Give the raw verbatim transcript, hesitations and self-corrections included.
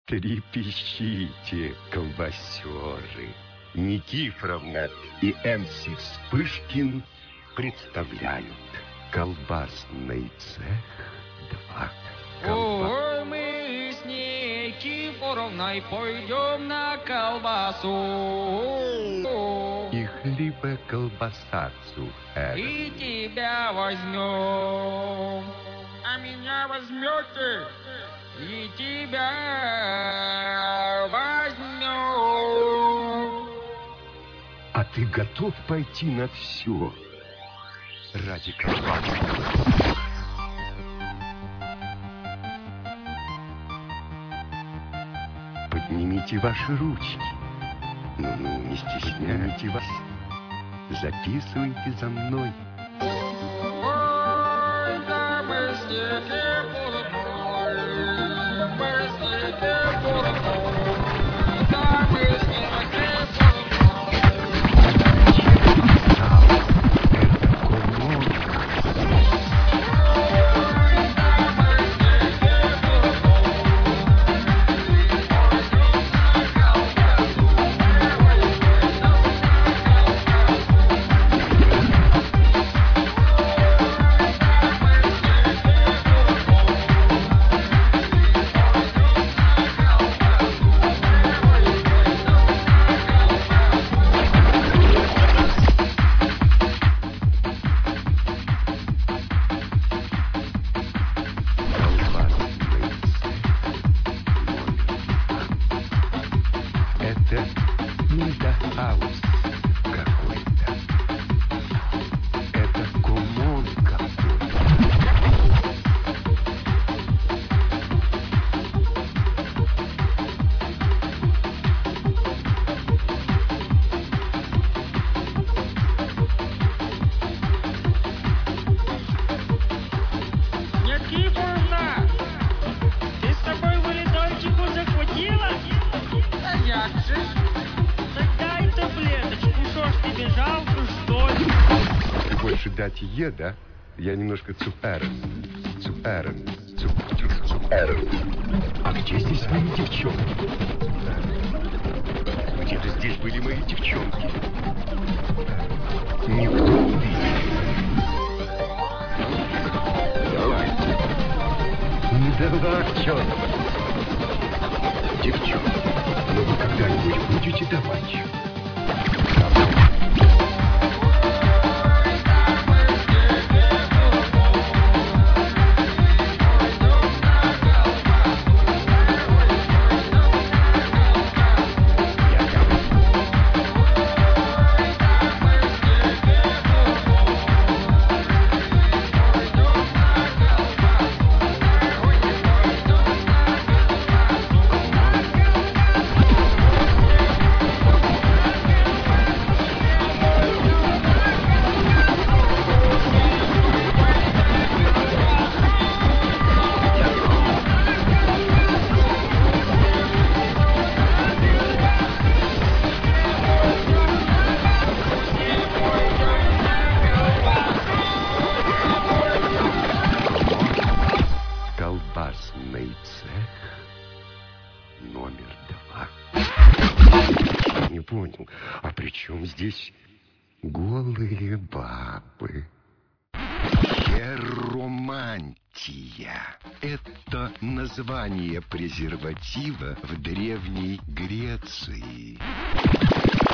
Трепещите, колбасеры. Никифоровна и эм си Вспышкин представляют колбасный цех два. Колба... Ой, мы с Никифоровной пойдем на колбасу. И хлебоколбасацу. И тебя возьмем. А меня возьмете? И тебя возьмем. А ты готов пойти на все ради колбасы? Поднимите ваши ручки. Ну-ну, не стесняйте вас. Записывайте за мной. Ой, да мы с Никифоровной, мы с Никифоровной, да мы с Хаус какой-то. Это кумон какой-то. Никифоровна, ты с собой валидольчику захватила? А як же? Дай таблеточку, шо ж тебе жалко, что ли? Ты больше дать е, да? Я немножко цукерен. Цукерен. Цукерен. А где здесь мои девчонки? Где-то здесь были мои девчонки. Никто не видит. Давайте. Не давай, черт. Девчонки, но вы когда-нибудь будете давать? Колбасный цех номер два. Не понял, а при чем здесь голые бабы? Херомантия. Это название презерватива в Древней Греции.